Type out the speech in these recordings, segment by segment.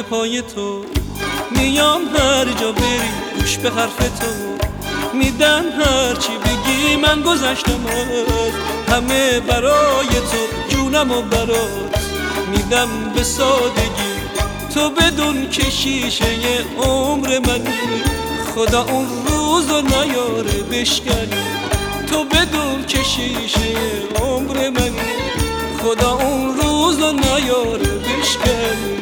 پای تو میام، هر جا بری گوش به حرف تو میدم، هر چی بگی من گذشتم از همه برای تو، جونم و برات میدم به سادگی. تو بدون که شیشه عمر منی، خدا اون روزو نیاره بشکنی. تو بدون که شیشه عمر منی، خدا اون روزو نیاره بشکنی.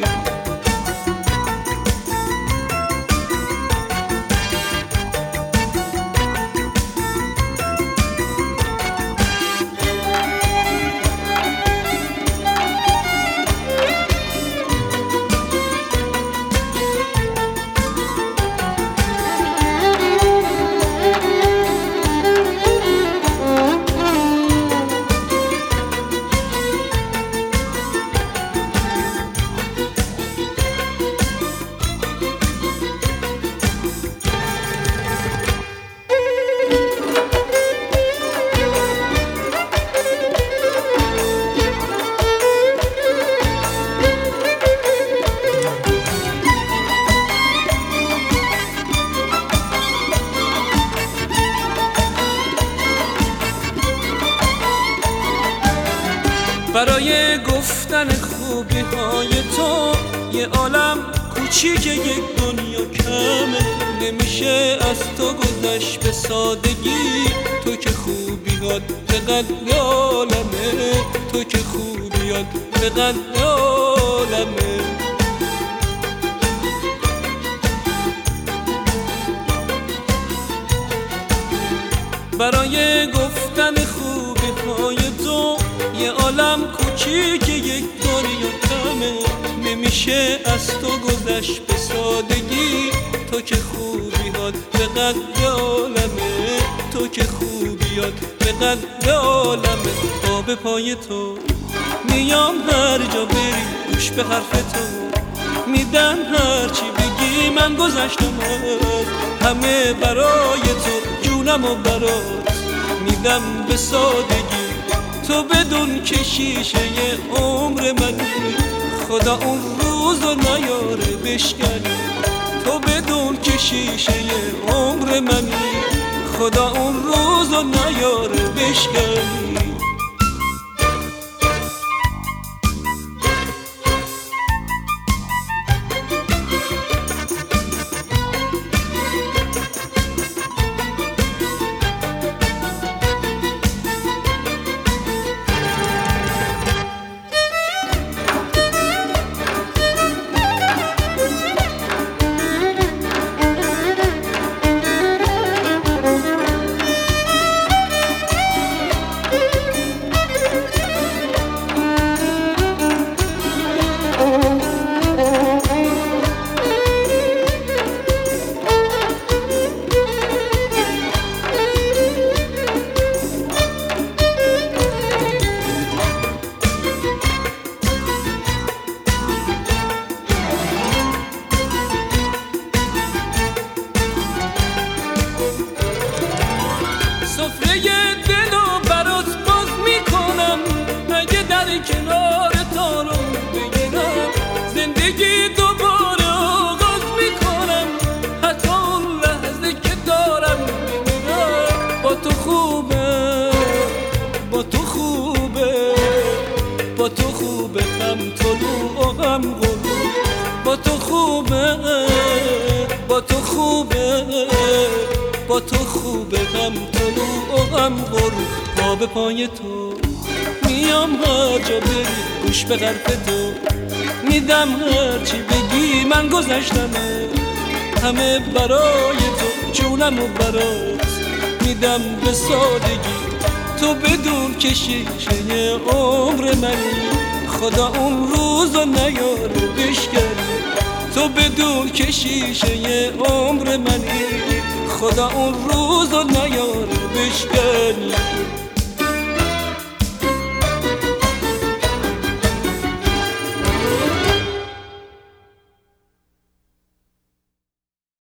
برای گفتن خوبی های تو یه عالم کوچیک، یک دنیا کمه. نمیشه از تو گذشت به سادگی، تو که خوبیات به قد عالمه، تو که خوبیات به قد عالمه. برای گفتن خوبی های تو یه عالم کوچیک، یک دنیا کمه. نمیشه از تو گذشت به سادگی، تو که خوبیات به قد عالمه، تو که خوبیات به قد عالمه. آب پای تو میام، هر جا بری گوش به حرف تو میدم، هر چی بگی من گذشتم از همه برای تو، جونم و برات میدم به سادگی. تو بدون که شیشه عمر منی، خدا اون روزو نیاره بشکنی. تو بدون که شیشه عمر منی، خدا اون روزو نیاره بشکنی. سفره دلو برات باز میکنم، اگه در کنار تارم بگیرم، زندگی دوباره آغاز میکنم، حتی اون لحظه که دارم میمیرم. با تو خوبه، با تو خوبه، با تو خوبه، هم طلوع و هم غروب. با تو خوبه، با تو خوبه، با تو خوبه، هم طلوع و هم غروب. آب پای تو میام، هر جا بری گوش به حرف تو میدم، هر چی بگی من گذشتم همه برای تو، جونم و برات میدم به سادگی. تو بدون که شیشه عمر منی، خدا اون روزو نیاره بشکنی. تو بدون که شیشه عمر منی، خدا اون روزو نیاره بشکنی.